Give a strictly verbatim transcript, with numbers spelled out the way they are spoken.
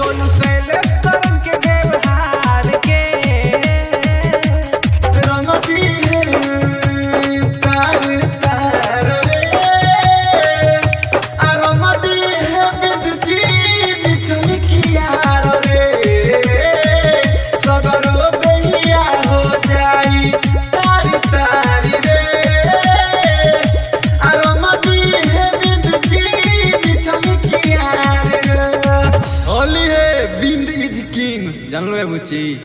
सोनू शैलेश तरन के व्यवहार के रंग दिए तार तार रे आ रंग दिए बिंदी निचल किया रे सगर बेहिया हो जाई तारी तारी रे आ रंग दिए बिंदी निचल किया रे होली है बिंदी इज किंग जान लो बुची।